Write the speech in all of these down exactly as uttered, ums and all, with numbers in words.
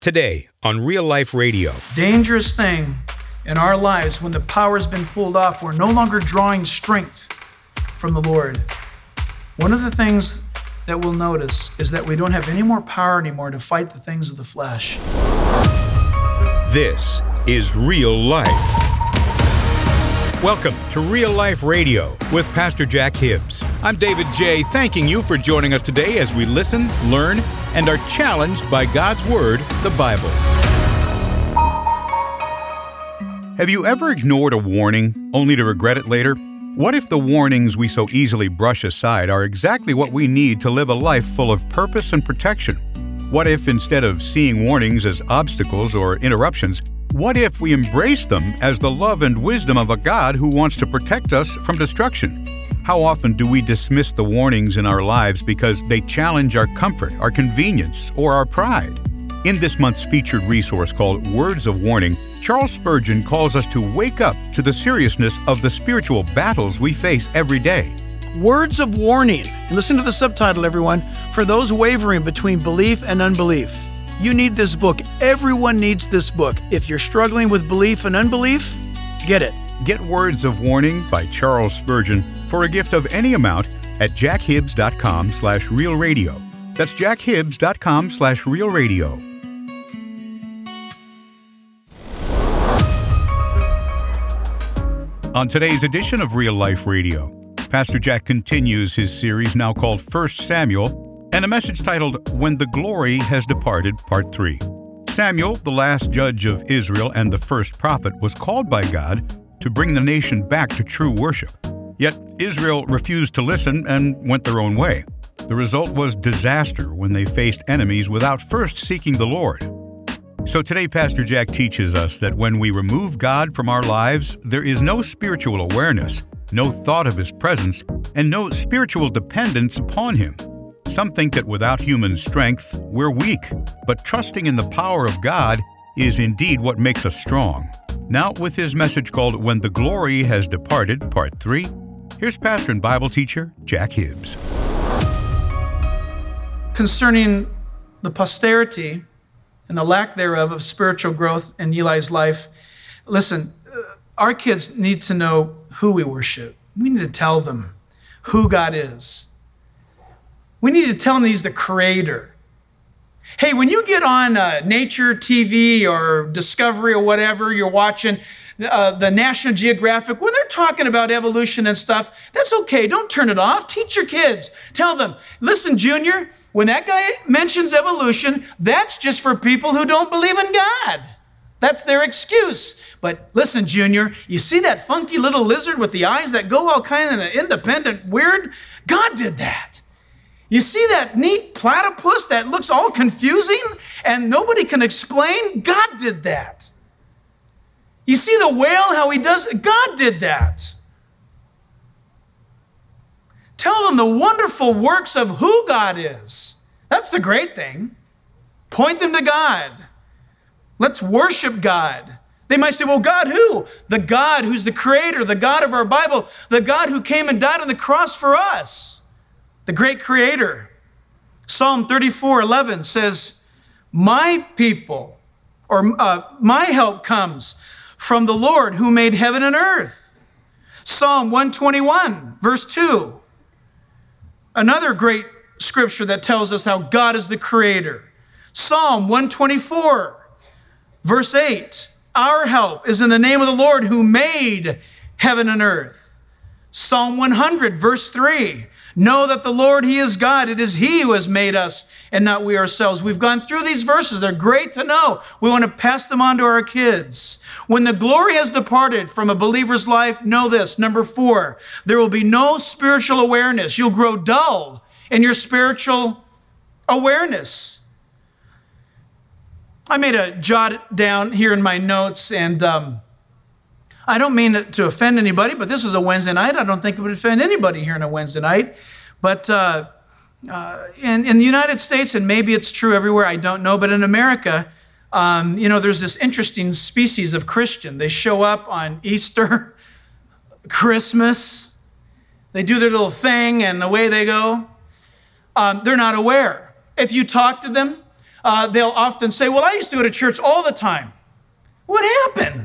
Today on Real Life Radio. Dangerous thing in our lives when the power's been pulled off, we're no longer drawing strength from the Lord. One of the things that we'll notice is that we don't have any more power anymore to fight the things of the flesh. This is Real Life. Welcome to Real Life Radio with Pastor Jack Hibbs. I'm David J., thanking you for joining us today as we listen, learn, and are challenged by God's Word, the Bible. Have you ever ignored a warning only to regret it later? What if the warnings we so easily brush aside are exactly what we need to live a life full of purpose and protection? What if instead of seeing warnings as obstacles or interruptions, what if we embrace them as the love and wisdom of a God who wants to protect us from destruction? How often do we dismiss the warnings in our lives because they challenge our comfort, our convenience, or our pride? In this month's featured resource called Words of Warning, Charles Spurgeon calls us to wake up to the seriousness of the spiritual battles we face every day. Words of warning. And listen to the subtitle, everyone. For those wavering between belief and unbelief. You need this book. Everyone needs this book. If you're struggling with belief and unbelief, get it. Get Words of Warning by Charles Spurgeon for a gift of any amount at jackhibbs.com slash real radio. That's jackhibbs.com slash real radio. On today's edition of Real Life Radio, Pastor Jack continues his series now called First Samuel, and a message titled, When the Glory Has Departed, Part three. Samuel, the last judge of Israel and the first prophet, was called by God to bring the nation back to true worship. Yet Israel refused to listen and went their own way. The result was disaster when they faced enemies without first seeking the Lord. So today, Pastor Jack teaches us that when we remove God from our lives, there is no spiritual awareness, no thought of His presence, and no spiritual dependence upon Him. Some think that without human strength, we're weak, but trusting in the power of God is indeed what makes us strong. Now, with his message called When the Glory Has Departed, Part three, here's pastor and Bible teacher Jack Hibbs. Concerning the posterity and the lack thereof of spiritual growth in Eli's life, listen, our kids need to know who we worship. We need to tell them who God is. We need to tell them He's the creator. Hey, when you get on uh, Nature T V or Discovery or whatever, you're watching uh, the National Geographic, when they're talking about evolution and stuff, that's okay. Don't turn it off. Teach your kids. Tell them, listen, Junior, when that guy mentions evolution, that's just for people who don't believe in God. That's their excuse. But listen, Junior, you see that funky little lizard with the eyes that go all kind of independent, weird? God did that. You see that neat platypus that looks all confusing and nobody can explain? God did that. You see the whale, how he does? God did that. Tell them the wonderful works of who God is. That's the great thing. Point them to God. Let's worship God. They might say, well, God who? The God who's the creator, the God of our Bible, the God who came and died on the cross for us. The great creator. Psalm thirty-four eleven says, my people, or uh, my help comes from the Lord who made heaven and earth. Psalm one twenty-one, verse two. Another great scripture that tells us how God is the creator. Psalm one twenty-four, verse eight. Our help is in the name of the Lord who made heaven and earth. Psalm one hundred, verse three. Know that the Lord, He is God. It is He who has made us and not we ourselves. We've gone through these verses. They're great to know. We want to pass them on to our kids. When the glory has departed from a believer's life, know this. Number four, there will be no spiritual awareness. You'll grow dull in your spiritual awareness. I made a jot down here in my notes, and um, I don't mean to offend anybody, but this is a Wednesday night. I don't think it would offend anybody here on a Wednesday night. But uh, uh, in, in the United States, and maybe it's true everywhere, I don't know, but in America, um, you know, there's this interesting species of Christian. They show up on Easter, Christmas. They do their little thing, and away they go. Um, they're not aware. If you talk to them uh, they'll often say, well, I used to go to church all the time. What happened?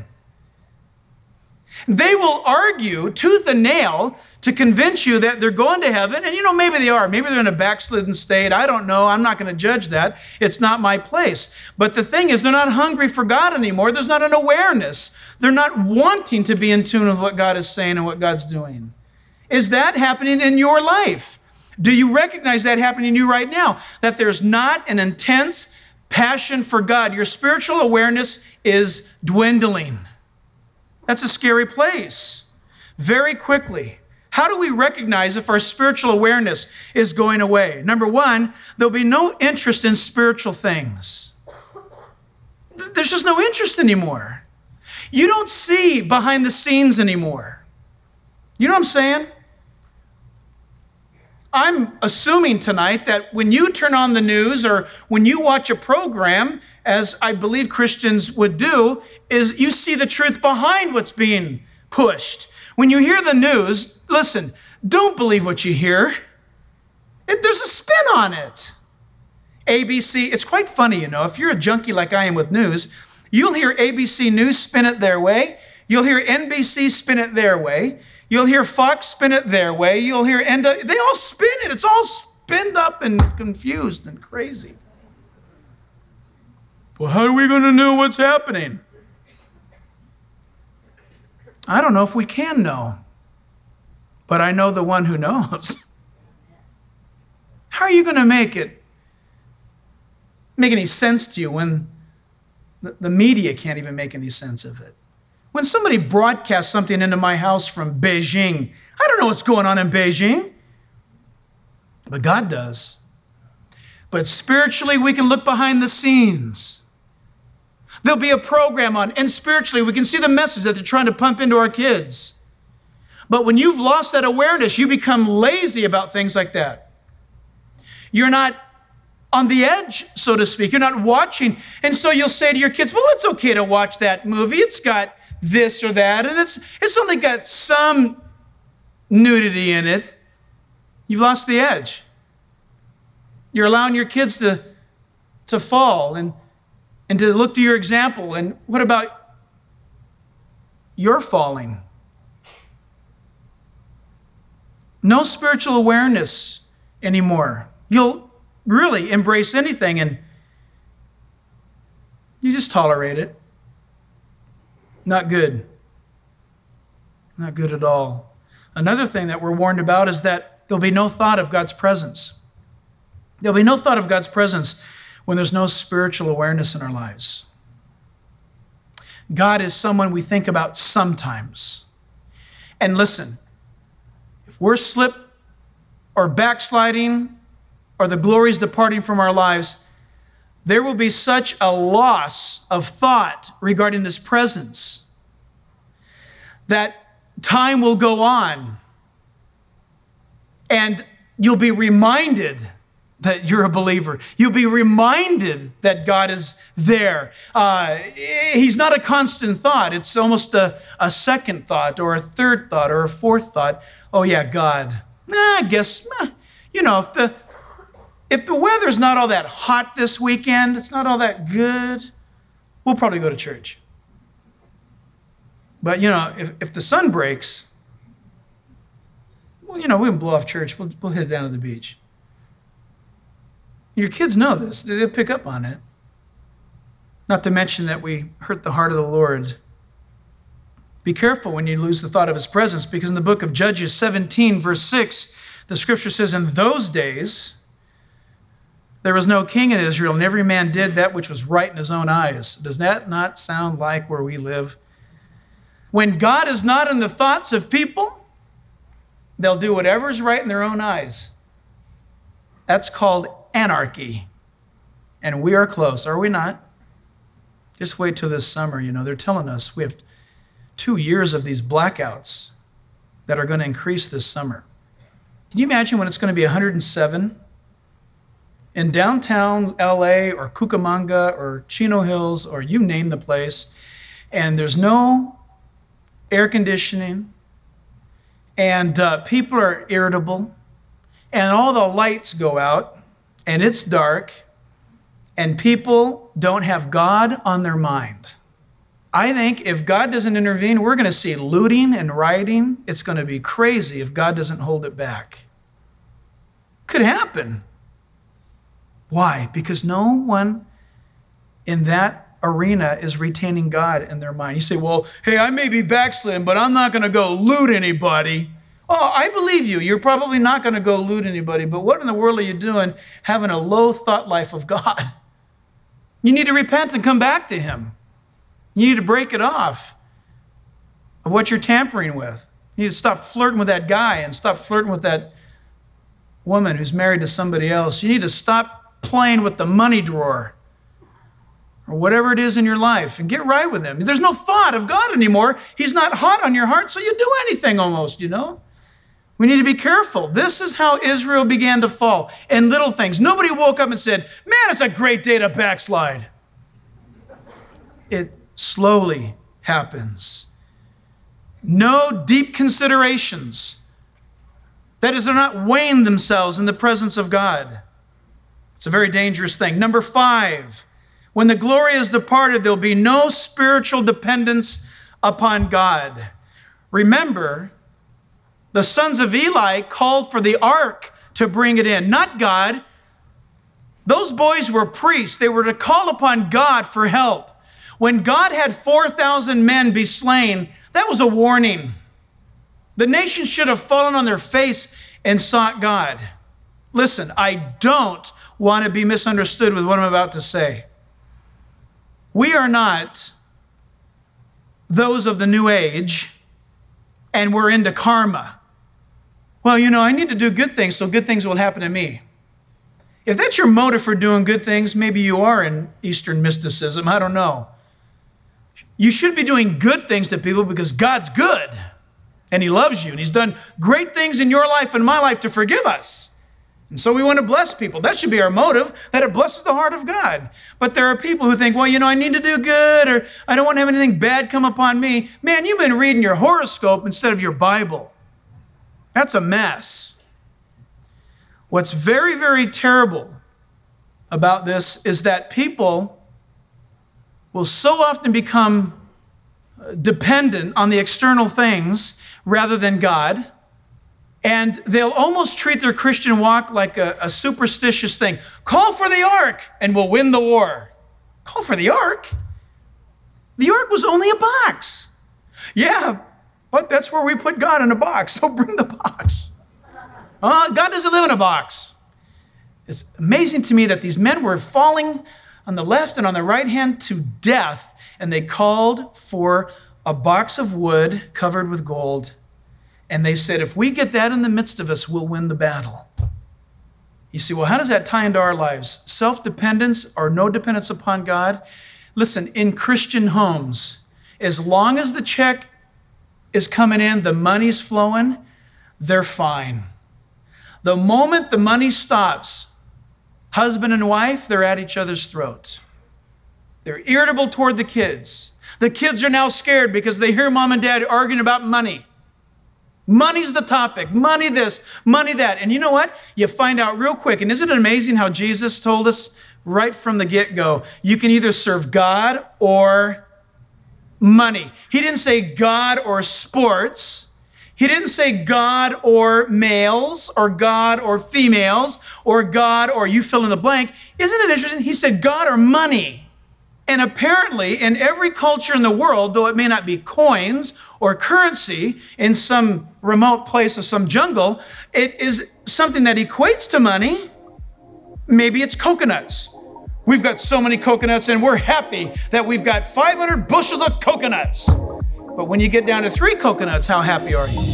They will argue tooth and nail to convince you that they're going to heaven. And you know, maybe they are. Maybe they're in a backslidden state. I don't know. I'm not going to judge that. It's not my place. But the thing is, they're not hungry for God anymore. There's not an awareness. They're not wanting to be in tune with what God is saying and what God's doing. Is that happening in your life? Do you recognize that happening in you right now? That there's not an intense passion for God. Your spiritual awareness is dwindling. That's a scary place. Very quickly. How do we recognize if our spiritual awareness is going away? Number one, there'll be no interest in spiritual things. There's just no interest anymore. You don't see behind the scenes anymore. You know what I'm saying? I'm assuming tonight that when you turn on the news or when you watch a program, as I believe Christians would do, is you see the truth behind what's being pushed. When you hear the news, listen, don't believe what you hear. It, there's a spin on it. A B C, it's quite funny, you know, if you're a junkie like I am with news, you'll hear A B C News spin it their way. You'll hear N B C spin it their way. You'll hear Fox spin it their way. You'll hear N W. They all spin it. It's all spinned up and confused and crazy. Well, how are we going to know what's happening? I don't know if we can know, but I know the one who knows. How are you going to make it make any sense to you when the, the media can't even make any sense of it? When somebody broadcasts something into my house from Beijing, I don't know what's going on in Beijing, but God does. But spiritually, we can look behind the scenes. There'll be a program on, and spiritually, we can see the message that they're trying to pump into our kids. But when you've lost that awareness, you become lazy about things like that. You're not on the edge, so to speak. You're not watching. And so you'll say to your kids, well, it's okay to watch that movie. It's got this or that, and it's it's only got some nudity in it. You've lost the edge. You're allowing your kids to, to fall and, and to look to your example. And what about your falling? No spiritual awareness anymore. You'll really embrace anything and you just tolerate it. Not good. Not good at all. Another thing that we're warned about is that there'll be no thought of God's presence. There'll be no thought of God's presence when there's no spiritual awareness in our lives. God is someone we think about sometimes. And listen, if we're slip or backsliding or the glory's departing from our lives, there will be such a loss of thought regarding His presence that time will go on and you'll be reminded that you're a believer. You'll be reminded that God is there. Uh, he's not a constant thought. It's almost a, a second thought or a third thought or a fourth thought. Oh yeah, God. Nah, I guess, eh, you know, if the If the weather's not all that hot this weekend, it's not all that good, we'll probably go to church. But, you know, if, if the sun breaks, well, you know, we can blow off church. We'll, we'll head down to the beach. Your kids know this. They'll pick up on it. Not to mention that we hurt the heart of the Lord. Be careful when you lose the thought of His presence, because in the book of Judges seventeen, verse six, the scripture says, in those days, there was no king in Israel, and every man did that which was right in his own eyes. Does that not sound like where we live? When God is not in the thoughts of people, they'll do whatever is right in their own eyes. That's called anarchy. And we are close, are we not? Just wait till this summer. You know, they're telling us we have two years of these blackouts that are going to increase this summer. Can you imagine when it's going to be one hundred seven? In downtown L A or Cucamonga or Chino Hills or you name the place, and there's no air conditioning, and uh, people are irritable, and all the lights go out, and it's dark, and people don't have God on their mind. I think if God doesn't intervene, we're going to see looting and rioting. It's going to be crazy if God doesn't hold it back. Could happen. Why? Because no one in that arena is retaining God in their mind. You say, well, hey, I may be backslidden, but I'm not going to go loot anybody. Oh, I believe you. You're probably not going to go loot anybody, but what in the world are you doing having a low thought life of God? You need to repent and come back to him. You need to break it off of what you're tampering with. You need to stop flirting with that guy and stop flirting with that woman who's married to somebody else. You need to stop playing with the money drawer or whatever it is in your life and get right with him. There's no thought of God anymore. He's not hot on your heart, so you do anything almost, you know. We need to be careful. This is how Israel began to fall in little things. Nobody woke up and said, man, it's a great day to backslide. It slowly happens. No deep considerations. That is, they're not weighing themselves in the presence of God. It's a very dangerous thing. Number five, when the glory is departed, there'll be no spiritual dependence upon God. Remember, the sons of Eli called for the ark to bring it in, not God. Those boys were priests. They were to call upon God for help. When God had four thousand men be slain, that was a warning. The nation should have fallen on their face and sought God. Listen, I don't want to be misunderstood with what I'm about to say. We are not those of the new age, and we're into karma. Well, you know, I need to do good things so good things will happen to me. If that's your motive for doing good things, maybe you are in Eastern mysticism. I don't know. You should be doing good things to people because God's good and he loves you and he's done great things in your life and my life to forgive us. And so we want to bless people. That should be our motive, that it blesses the heart of God. But there are people who think, well, you know, I need to do good, or I don't want to have anything bad come upon me. Man, you've been reading your horoscope instead of your Bible. That's a mess. What's very, very terrible about this is that people will so often become dependent on the external things rather than God. And they'll almost treat their Christian walk like a, a superstitious thing. Call for the ark and we'll win the war. Call for the ark? The ark was only a box. Yeah, but that's where we put God in a box, so bring the box. Uh, God doesn't live in a box. It's amazing to me that these men were falling on the left and on the right hand to death, and they called for a box of wood covered with gold. And they said, if we get that in the midst of us, we'll win the battle. You see, well, how does that tie into our lives? Self-dependence or no dependence upon God? Listen, in Christian homes, as long as the check is coming in, the money's flowing, they're fine. The moment the money stops, husband and wife, they're at each other's throats. They're irritable toward the kids. The kids are now scared because they hear mom and dad arguing about money. Money's the topic. Money this, money that. And you know what? You find out real quick. And isn't it amazing how Jesus told us right from the get-go, you can either serve God or money. He didn't say God or sports. He didn't say God or males or God or females or God or you fill in the blank. Isn't it interesting? He said God or money. And apparently in every culture in the world, though it may not be coins or currency in some remote place of some jungle, it is something that equates to money. Maybe it's coconuts. We've got so many coconuts and we're happy that we've got five hundred bushels of coconuts. But when you get down to three coconuts, how happy are you?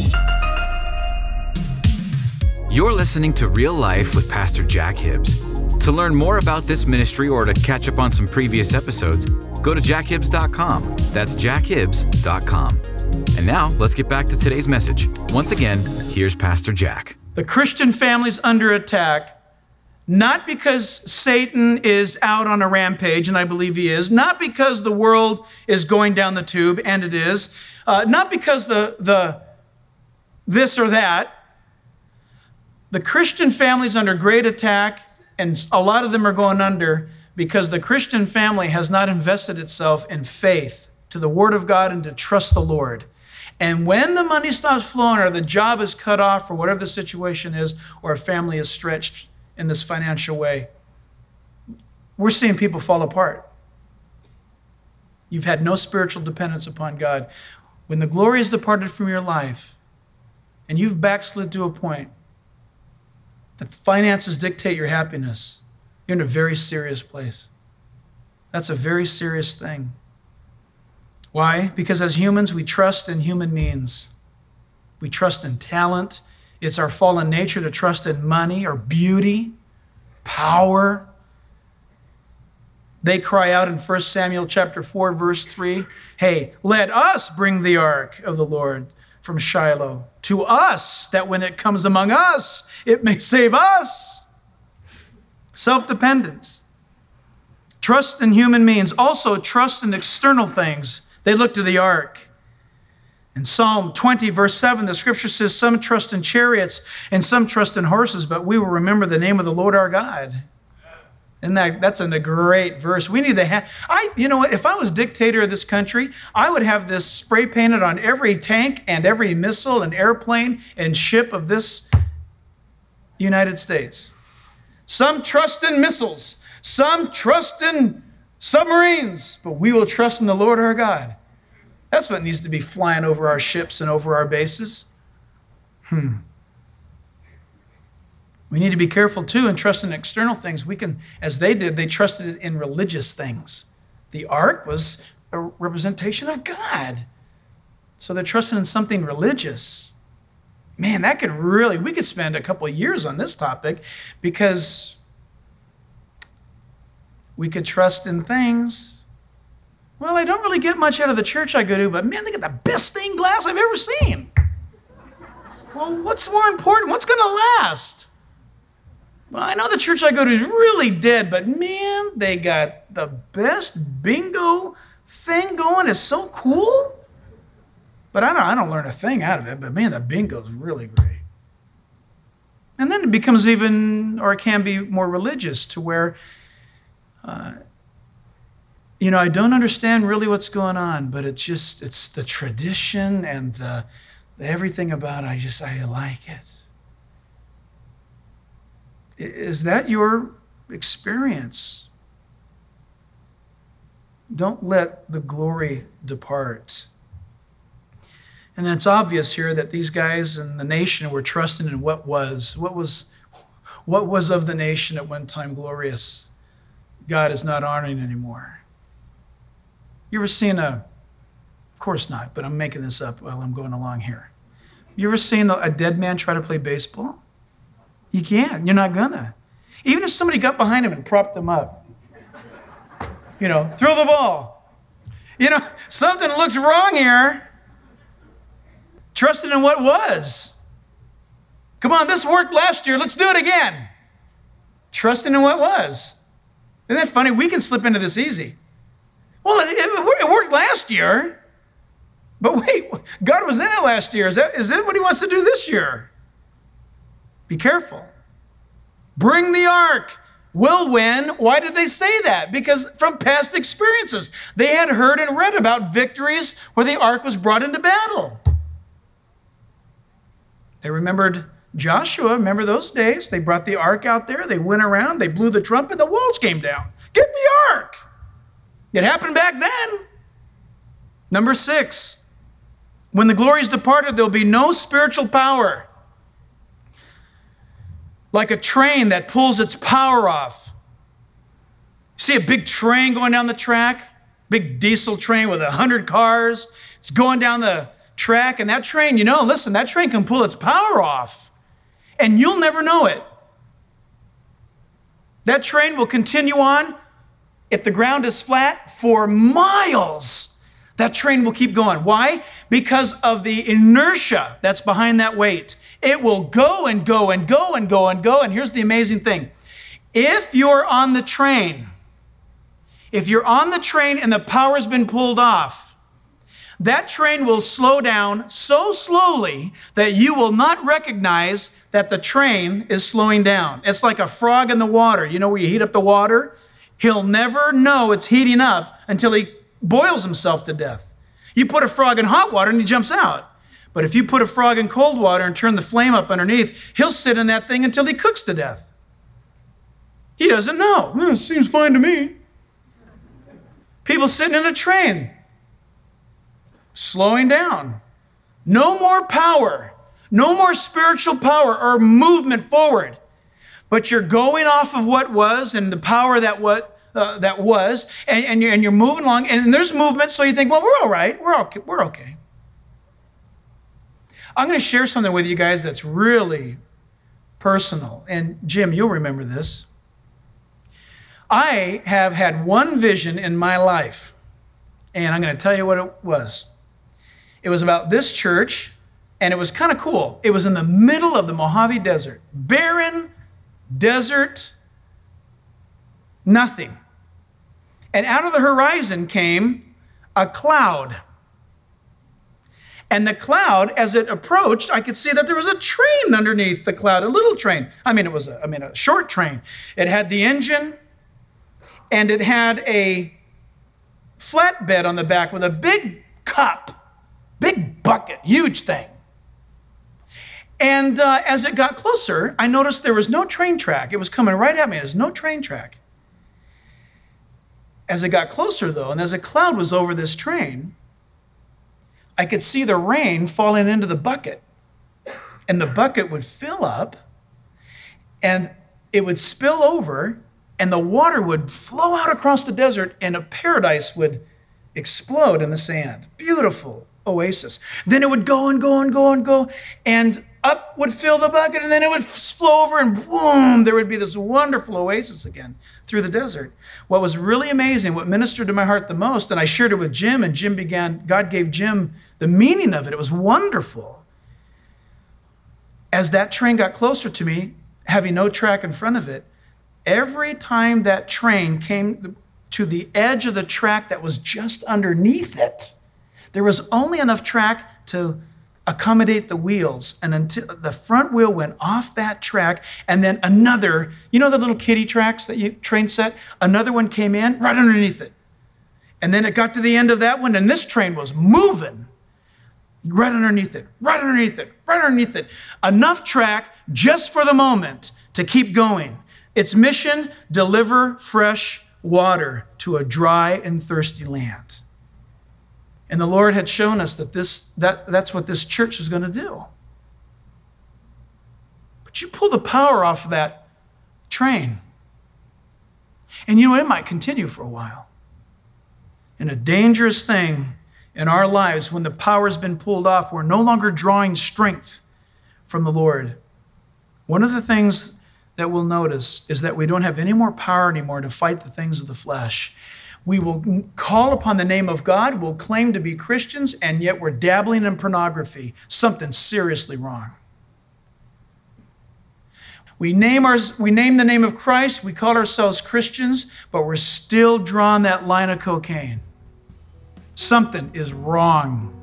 You're listening to Real Life with Pastor Jack Hibbs. To learn more about this ministry or to catch up on some previous episodes, go to jack hibbs dot com. That's jack hibbs dot com. And now, let's get back to today's message. Once again, here's Pastor Jack. The Christian family's under attack, not because Satan is out on a rampage, and I believe he is, not because the world is going down the tube, and it is, uh, not because the, the this or that. The Christian family's under great attack, and a lot of them are going under because the Christian family has not invested itself in faith to the Word of God and to trust the Lord. And when the money stops flowing or the job is cut off or whatever the situation is, or a family is stretched in this financial way, we're seeing people fall apart. You've had no spiritual dependence upon God. When the glory is departed from your life and you've backslid to a point that finances dictate your happiness, you're in a very serious place. That's a very serious thing. Why? Because as humans, we trust in human means. We trust in talent. It's our fallen nature to trust in money or beauty, power. They cry out in First Samuel chapter four, verse three, hey, let us bring the ark of the Lord from Shiloh to us, that when it comes among us, it may save us. Self-dependence. Trust in human means. Also, trust in external things. They look to the ark. In Psalm twenty, verse seven, the scripture says, some trust in chariots and some trust in horses, but we will remember the name of the Lord our God. And that, that's a great verse. We need to have, I, you know what, if I was dictator of this country, I would have this spray painted on every tank and every missile and airplane and ship of this United States. Some trust in missiles, some trust in submarines, but we will trust in the Lord our God. That's what needs to be flying over our ships and over our bases. Hmm. We need to be careful too and trust in external things. We can, as they did, they trusted in religious things. The ark was a representation of God. So they're trusting in something religious. Man, that could really, we could spend a couple of years on this topic, because we could trust in things. Well, I don't really get much out of the church I go to, but man, they got the best stained glass I've ever seen. Well, what's more important? What's going to last? Well, I know the church I go to is really dead, but man, they got the best bingo thing going. It's so cool. But I don't, I don't learn a thing out of it, but man, the bingo is really great. And then it becomes even, or it can be more religious to where, uh, you know, I don't understand really what's going on, but it's just, it's the tradition and the, the everything about it. I just, I like it. Is that your experience? Don't let the glory depart. And it's obvious here that these guys and the nation were trusting in what was. What was, what was of the nation at one time glorious, God is not honoring anymore. You ever seen a, of course not, but I'm making this up while I'm going along here. You ever seen a dead man try to play baseball? You can't. You're not gonna. Even if somebody got behind him and propped him up. You know, throw the ball. You know, something looks wrong here. Trusting in what was. Come on, this worked last year. Let's do it again. Trusting in what was. Isn't that funny? We can slip into this easy. Well, it, it, it worked last year. But wait, God was in it last year. Is that, is that what he wants to do this year? Be careful. Bring the ark. We'll win. Why did they say that? Because from past experiences, they had heard and read about victories where the ark was brought into battle. They remembered Joshua. Remember those days? They brought the ark out there. They went around. They blew the trumpet. The walls came down. Get the ark. It happened back then. Number six, when the glory is departed, there'll be no spiritual power. Like a train that pulls its power off. See a big train going down the track? Big diesel train with a hundred cars. It's going down the track, and that train, you know, listen, that train can pull its power off, and you'll never know it. That train will continue on, if the ground is flat, for miles. That train will keep going. Why? Because of the inertia that's behind that weight. It will go and go and go and go and go. And here's the amazing thing. If you're on the train, if you're on the train and the power has been pulled off, that train will slow down so slowly that you will not recognize that the train is slowing down. It's like a frog in the water. You know where you heat up the water He'll never know it's heating up until he boils himself to death. You put a frog in hot water and he jumps out. But if you put a frog in cold water and turn the flame up underneath, he'll sit in that thing until he cooks to death. He doesn't know. Hmm, seems fine to me. People sitting in a train, slowing down. No more power, no more spiritual power or movement forward. But you're going off of what was and the power that what uh, that was, and, and, you're, and you're moving along, and there's movement, so you think, well, we're all right, we're okay, we're okay. I'm going to share something with you guys that's really personal, and Jim, you'll remember this. I have had one vision in my life, and I'm going to tell you what it was. It was about this church, and it was kind of cool. It was in the middle of the Mojave Desert, barren desert, nothing. And out of the horizon came a cloud. And the cloud, as it approached, I could see that there was a train underneath the cloud, a little train. I mean, it was a, I mean, a short train. It had the engine, and it had a flatbed on the back with a big cup, big bucket, huge thing. And uh, as it got closer, I noticed there was no train track. It was coming right at me. There's no train track. As it got closer, though, and as a cloud was over this train, I could see the rain falling into the bucket. And the bucket would fill up, and it would spill over, and the water would flow out across the desert, and a paradise would explode in the sand. Beautiful oasis. Then it would go and go and go and go, and up would fill the bucket, and then it would flow over, and boom, there would be this wonderful oasis again through the desert. What was really amazing, what ministered to my heart the most, and I shared it with Jim, and Jim began, God gave Jim the meaning of it. It was wonderful. As that train got closer to me, having no track in front of it, every time that train came to the edge of the track that was just underneath it, there was only enough track to accommodate the wheels, and until the front wheel went off that track, and then another, you know the little kiddie tracks that you train set? Another one came in right underneath it. And then it got to the end of that one, and this train was moving right underneath it, right underneath it, right underneath it. Enough track just for the moment to keep going. Its mission, deliver fresh water to a dry and thirsty land. And the Lord had shown us that this that, that's what this church is going to do. But you pull the power off of that train, and you know, it might continue for a while. And a dangerous thing in our lives, when the power has been pulled off, we're no longer drawing strength from the Lord. One of the things that we'll notice is that we don't have any more power anymore to fight the things of the flesh. We will call upon the name of God, we'll claim to be Christians, and yet we're dabbling in pornography. Something seriously wrong. We name, our, we name the name of Christ, we call ourselves Christians, but we're still drawing that line of cocaine. Something is wrong.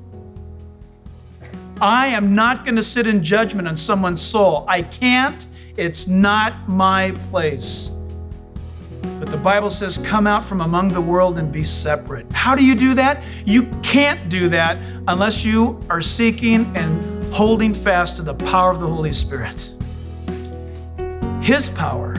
I am not going to sit in judgment on someone's soul. I can't. It's not my place. But the Bible says, come out from among the world and be separate. How do you do that? You can't do that unless you are seeking and holding fast to the power of the Holy Spirit. His power.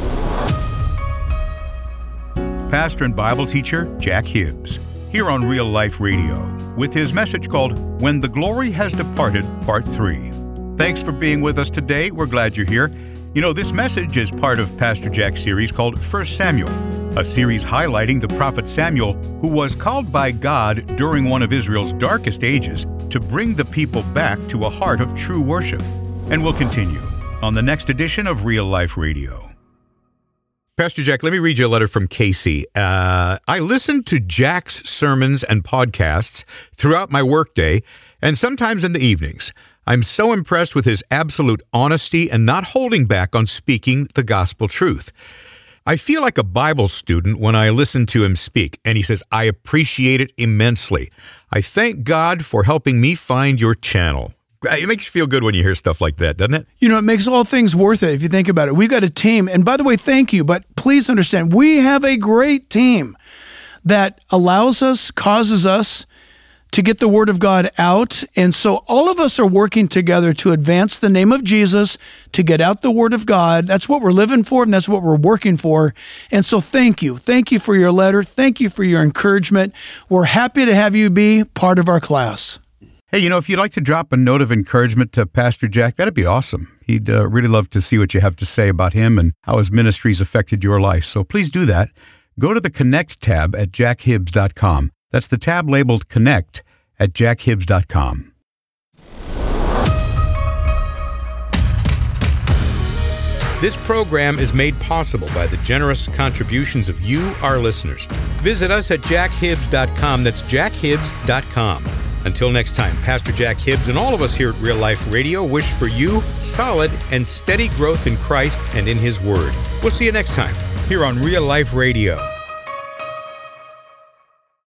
Pastor and Bible teacher Jack Hibbs, here on Real Life Radio, with his message called When the Glory Has Departed, Part three. Thanks for being with us today. We're glad you're here. You know, this message is part of Pastor Jack's series called First Samuel, a series highlighting the prophet Samuel, who was called by God during one of Israel's darkest ages to bring the people back to a heart of true worship. And we'll continue on the next edition of Real Life Radio. Pastor Jack, let me read you a letter from Casey. Uh, I listen to Jack's sermons and podcasts throughout my workday and sometimes in the evenings. I'm so impressed with his absolute honesty and not holding back on speaking the gospel truth. I feel like a Bible student when I listen to him speak, and he says, I appreciate it immensely. I thank God for helping me find your channel. It makes you feel good when you hear stuff like that, doesn't it? You know, it makes all things worth it if you think about it. We've got a team. And by the way, thank you. But please understand, we have a great team that allows us, causes us to get the word of God out. And so all of us are working together to advance the name of Jesus, to get out the word of God. That's what we're living for, and that's what we're working for. And so thank you. Thank you for your letter. Thank you for your encouragement. We're happy to have you be part of our class. Hey, you know, if you'd like to drop a note of encouragement to Pastor Jack, that'd be awesome. He'd uh, really love to see what you have to say about him and how his ministry's affected your life. So please do that. Go to the Connect tab at jack hibbs dot com. That's the tab labeled Connect at jack hibbs dot com. This program is made possible by the generous contributions of you, our listeners. Visit us at jack hibbs dot com. That's jack hibbs dot com. Until next time, Pastor Jack Hibbs and all of us here at Real Life Radio wish for you solid and steady growth in Christ and in His Word. We'll see you next time here on Real Life Radio.